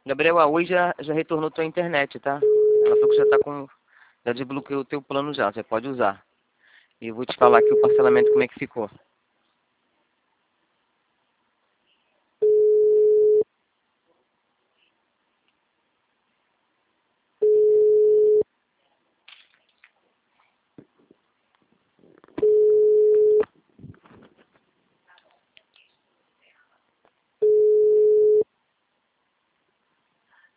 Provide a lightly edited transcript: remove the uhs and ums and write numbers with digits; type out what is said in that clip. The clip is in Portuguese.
Gabriel, a Oi já retornou tua internet, tá? Ela falou que já tá com. Já desbloqueou o teu plano já, você pode usar. E eu vou te falar aqui o parcelamento como é que ficou.